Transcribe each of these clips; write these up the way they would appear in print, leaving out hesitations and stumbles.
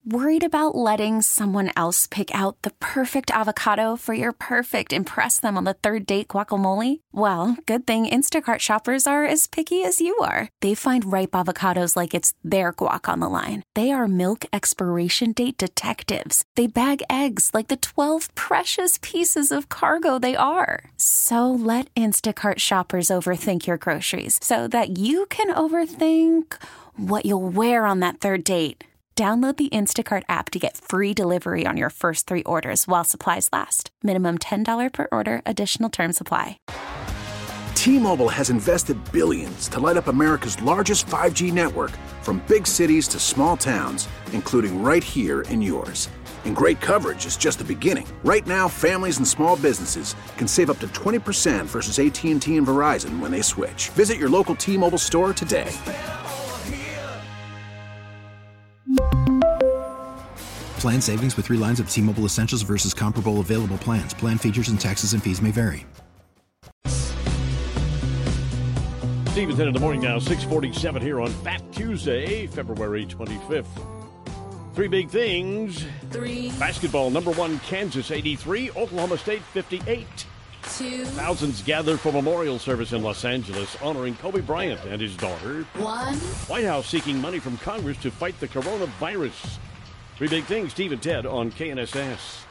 Worried about letting someone else pick out the perfect avocado for your perfect impress them on the third date guacamole? Well, good thing Instacart shoppers are as picky as you are. They find ripe avocados like it's their guac on the line. They are milk expiration date detectives. They bag eggs like the 12 precious pieces of cargo they are. So let Instacart shoppers overthink your groceries so that you can overthink what you'll wear on that third date. Download the Instacart app to get free delivery on your first 3 orders while supplies last. Minimum $10 per order. Additional terms apply. T-Mobile has invested billions to light up America's largest 5G network, from big cities to small towns, including right here in yours. And great coverage is just the beginning. Right now, families and small businesses can save up to 20% versus AT&T and Verizon when they switch. Visit your local T-Mobile store today. Plan savings with 3 lines of T-Mobile Essentials versus comparable available plans. Plan features and taxes and fees may vary. Stephen's in the morning now, 6:47 here on Fat Tuesday, February 25th. 3 big things. 3. Basketball, number 1, Kansas 83, Oklahoma State 58. 2. Thousands gathered for memorial service in Los Angeles honoring Kobe Bryant and his daughter. 1. White House seeking money from Congress to fight the coronavirus. 3 big things, Steve and Ted on KNSS.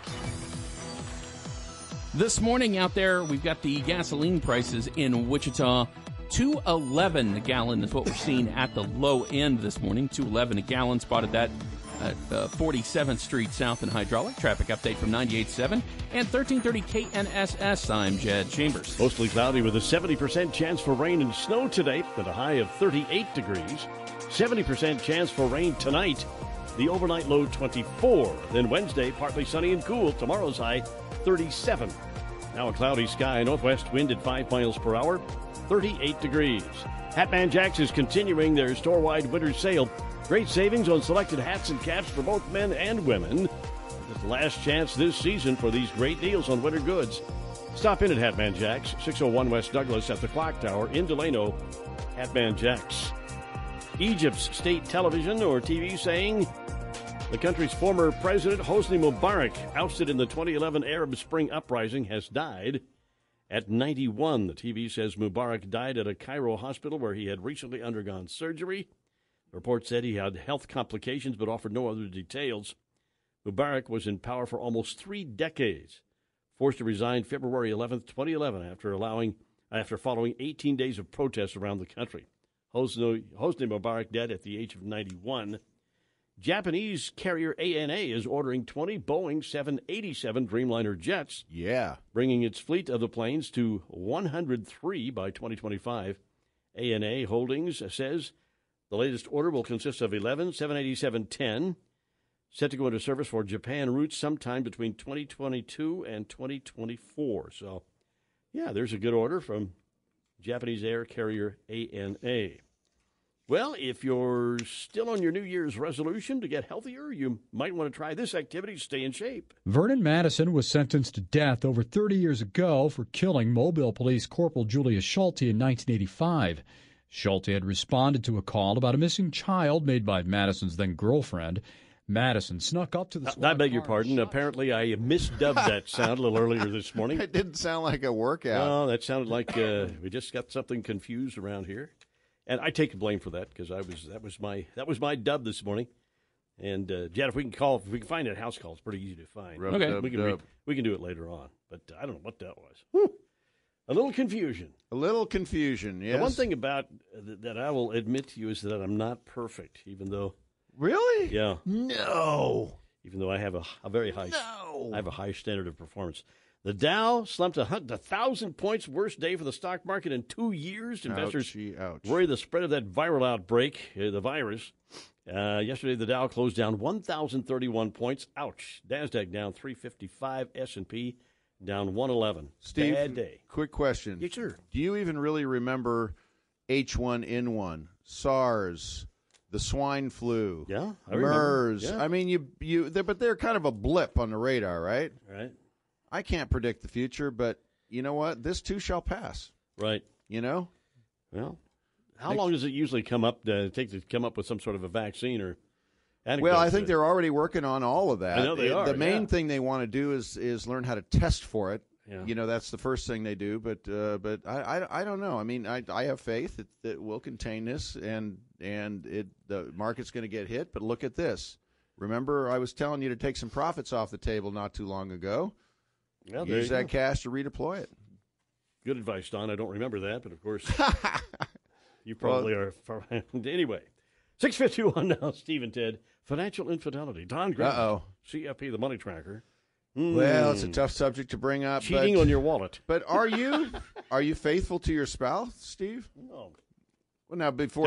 This morning out there, we've got the gasoline prices in Wichita. $2.11 a gallon is what we're seeing at the low end this morning. $2.11 a gallon, spotted that at 47th Street South in Hydraulic. Traffic update from 98.7 and 1330 KNSS. I'm Jed Chambers. Mostly cloudy with a 70% chance for rain and snow today at a high of 38 degrees. 70% chance for rain tonight. The overnight low 24. Then Wednesday, partly sunny and cool. Tomorrow's high 37. Now a cloudy sky. Northwest wind at 5 miles per hour. 38 degrees. Hatman Jacks is continuing their store-wide winter sale. Great savings on selected hats and caps for both men and women. It's the last chance this season for these great deals on winter goods. Stop in at Hatman Jacks, 601 West Douglas at the Clock Tower in Delano. Hatman Jacks. Egypt's state television or TV saying the country's former president, Hosni Mubarak, ousted in the 2011 Arab Spring uprising, has died at 91. The TV says Mubarak died at a Cairo hospital where he had recently undergone surgery. The report said he had health complications but offered no other details. Mubarak was in power for almost 3 decades, forced to resign February 11th, 2011, after following 18 days of protests around the country. Hosni Mubarak dead at the age of 91. Japanese carrier ANA is ordering 20 Boeing 787 Dreamliner jets. Yeah. Bringing its fleet of the planes to 103 by 2025. ANA Holdings says the latest order will consist of 11 787-10, set to go into service for Japan routes sometime between 2022 and 2024. So, yeah, there's a good order from Japanese air carrier ANA. Well, if you're still on your New Year's resolution to get healthier, you might want to try this activity to stay in shape. Vernon Madison was sentenced to death over 30 years ago for killing Mobile Police Corporal Julius Schulte in 1985. Schulte had responded to a call about a missing child made by Madison's then-girlfriend. Madison snuck up to the squad I beg your car pardon. Apparently, I misdubbed that sound a little earlier this morning. It didn't sound like a workout. No, that sounded like we just got something confused around here. And I take the blame for that because that was my dub this morning. And Jed, if we can find that house call, it's pretty easy to find. Okay. We can do it later on. But I don't know what that was. Whew. A little confusion. Yes. The one thing about that I will admit to you is that I'm not perfect, even though. Really? Yeah. No. Even though I have a very high. No. I have a high standard of performance. The Dow slumped 1,000 points, worst day for the stock market in 2 years. Investors worry the spread of that viral outbreak, the virus. Yesterday, the Dow closed down 1,031 points. Ouch. NASDAQ down 355. S&P down 111. Steve, bad day. Quick question. Yes, sir. Do you even really remember H1N1, SARS, the swine flu, Yeah, I remember. MERS? Yeah. I mean, but they're kind of a blip on the radar, right? Right. I can't predict the future, but you know what? This too shall pass. Right. You know? Well, how long does it usually take to come up with some sort of a vaccine or Well, I think they're already working on all of that. I know they are. The main thing they want to do is learn how to test for it. Yeah. That's the first thing they do. But I don't know. I mean, I have faith that we'll contain this, and the market's going to get hit. But look at this. Remember, I was telling you to take some profits off the table not too long ago. Well, Use that cash to redeploy it. Good advice, Don. I don't remember that, but of course, you probably are. Anyway, 6:51 now. Steve and Ted, financial infidelity. Don Graham, CFP, the money tracker. Well, it's a tough subject to bring up. Cheating on your wallet. But are you faithful to your spouse, Steve? No. Well, now before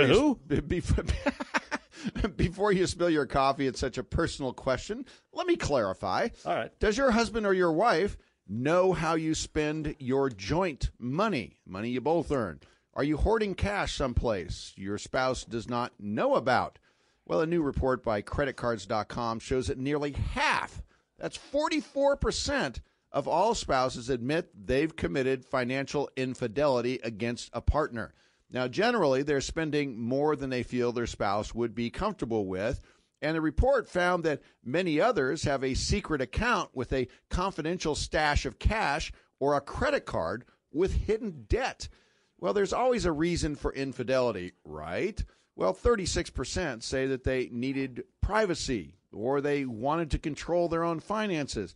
before you spill your coffee, it's such a personal question. Let me clarify. All right. Does your husband or your wife know how you spend your joint money you both earn? Are you hoarding cash someplace your spouse does not know about? Well, a new report by creditcards.com shows that nearly half, that's 44% of all spouses admit they've committed financial infidelity against a partner. Now, generally, they're spending more than they feel their spouse would be comfortable with. And the report found that many others have a secret account with a confidential stash of cash or a credit card with hidden debt. Well, there's always a reason for infidelity, right? Well, 36% say that they needed privacy or they wanted to control their own finances.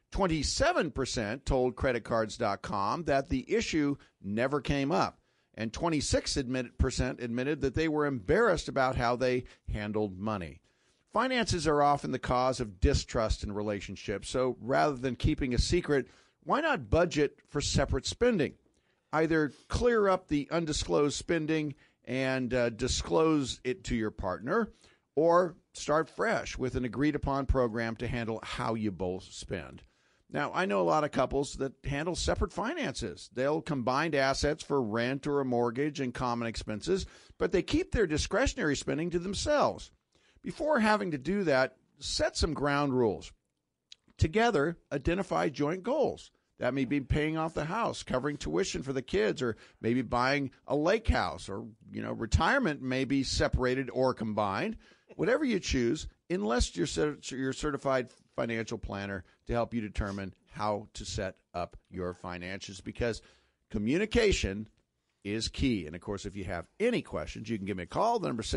27% told creditcards.com that the issue never came up. And 26% admitted that they were embarrassed about how they handled money. Finances are often the cause of distrust in relationships, so rather than keeping a secret, why not budget for separate spending? Either clear up the undisclosed spending and disclose it to your partner, or start fresh with an agreed-upon program to handle how you both spend. Now, I know a lot of couples that handle separate finances. They'll combine assets for rent or a mortgage and common expenses, but they keep their discretionary spending to themselves. Before having to do that, set some ground rules. Together, identify joint goals. That may be paying off the house, covering tuition for the kids, or maybe buying a lake house, or retirement may be separated or combined. Whatever you choose, enlist your certified financial planner to help you determine how to set up your finances, because communication is key. And, of course, if you have any questions, you can give me a call. The number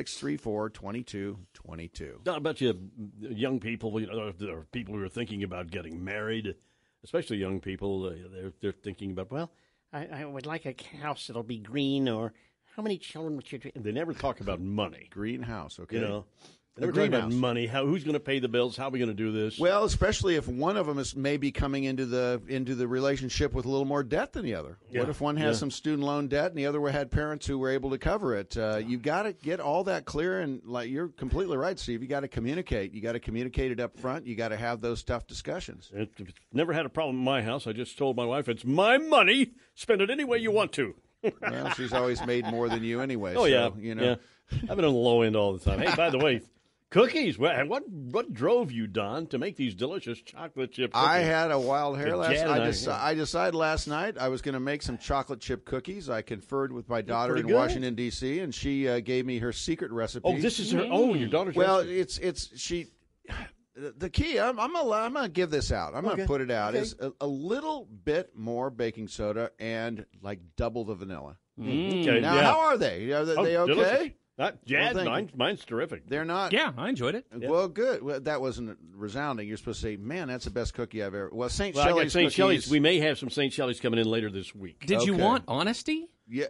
634-2222. I bet you young people, or people who are thinking about getting married, especially young people, they're thinking about, well, I would like a house that'll be green, or how many children would you do? They never talk about money. Greenhouse, okay. They never talk about money. Who's going to pay the bills? How are we going to do this? Well, especially if one of them is maybe coming into the relationship with a little more debt than the other. Yeah. What if one has some student loan debt and the other had parents who were able to cover it? You got to get all that clear, and like you're completely right, Steve. You got to communicate. You got to communicate it up front. You got to have those tough discussions. Never had a problem in my house. I just told my wife, it's my money. Spend it any way you want to. Well, she's always made more than you anyway. Oh, so, yeah. Yeah. I've been on the low end all the time. Hey, by the way, cookies. What drove you, Don, to make these delicious chocolate chip cookies? I had a wild hair last night. I decided last night I was going to make some chocolate chip cookies. I conferred with my daughter in Washington, D.C., and she gave me her secret recipe. Oh, this is her. Oh, your daughter's recipe. The key, I'm going to give this out. I'm going to put it out, is a little bit more baking soda and like double the vanilla. Okay, now, how are they? Are they okay? Mine's terrific. They're not. Yeah, I enjoyed it. Well, good. Well, that wasn't resounding. You're supposed to say, "Man, that's the best cookie I've ever." Well, St. Shelley's. We may have some St. Shelley's coming in later this week. Did you want honesty? Yeah.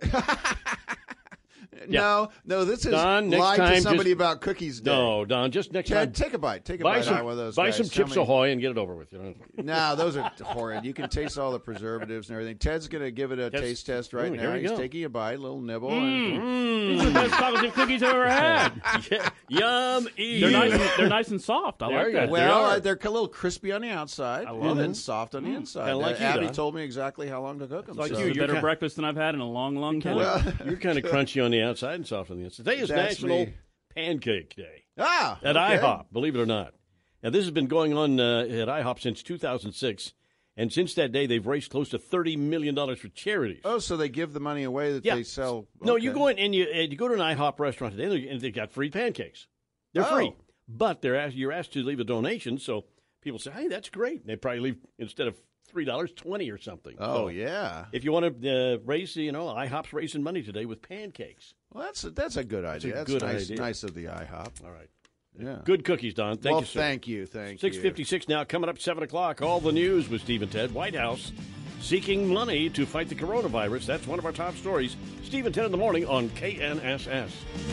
No, this is Don, lie to somebody about cookies day. No, Don, just next time. Take a bite. Take a bite out of one of those Buy guys. some Chips Ahoy and get it over with. No, those are horrid. You can taste all the preservatives and everything. Ted's going to give it a taste test right now. He's taking a bite, a little nibble. These are the best chocolate chip cookies I've ever had. Yum. They're nice and soft. I like that. Well, they're a little crispy on the outside and then soft on the inside. Like Abby told me exactly how long to cook them. It's like a better breakfast than I've had in a long, long time. Well, you're kind of crunchy on the outside and soft on the inside. Today is National Pancake Day. At IHOP, believe it or not. Now, this has been going on at IHOP since 2006, and since that day, they've raised close to $30 million for charities. Oh, so they give the money away that they sell? No, you go in and you go to an IHOP restaurant today, and they've got free pancakes. They're free. but you're asked to leave a donation, so people say, hey, that's great. And they probably leave, instead of $3, $20 or something. Oh, so yeah. if you want to raise, IHOP's raising money today with pancakes. Well, that's a good idea. That's a good nice, idea. Nice of the IHOP. All right. Yeah. Good cookies, Don. Thank you, sir. Thank you. 6:56 now, coming up 7 o'clock. All the news with Steve and Ted. White House seeking money to fight the coronavirus. That's one of our top stories. Steve and Ted in the morning on KNSS.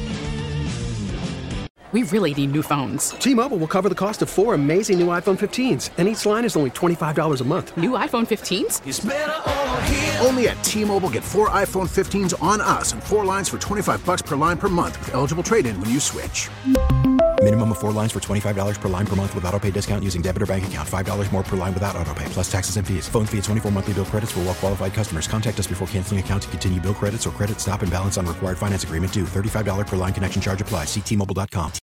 We really need new phones. T-Mobile will cover the cost of 4 amazing new iPhone 15s, and each line is only $25 a month. New iPhone 15s? It's better over here. Only at T-Mobile, get 4 iPhone 15s on us and 4 lines for $25 per line per month with eligible trade-in when you switch. Minimum of 4 lines for $25 per line per month with autopay discount using debit or bank account. $5 more per line without autopay, plus taxes and fees. Phone fee at 24 monthly bill credits for well-qualified customers. Contact us before canceling account to continue bill credits or credit stop and balance on required finance agreement due. $35 per line connection charge applies. See T-Mobile.com.